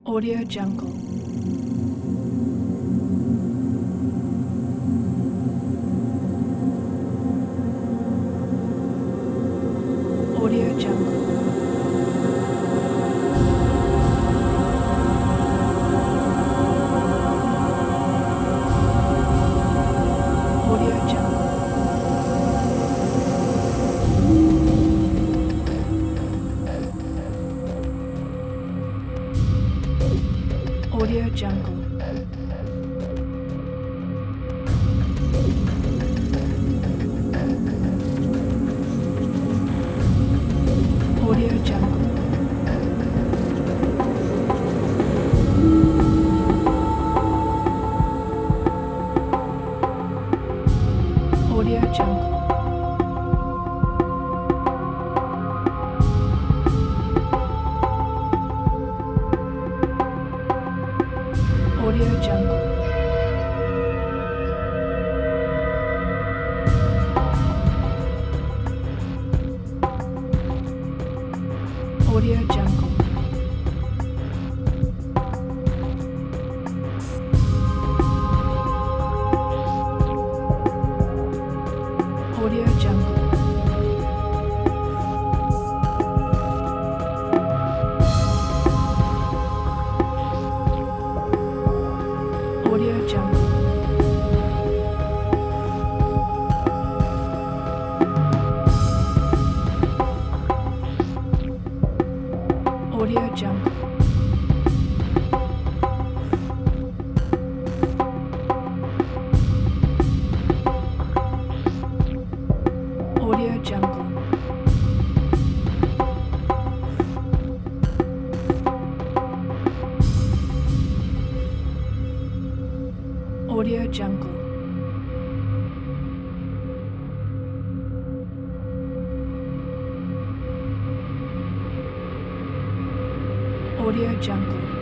Audio Jungle. Audio Jungle. Audio Jungle. Audio Jungle. Audio Jungle. Audio Jungle. Audio Jungle. Audio Jungle. Audio Jungle. Audio Jungle. Audio Jungle. Audio Jungle. Audio Jungle. Audio Jungle.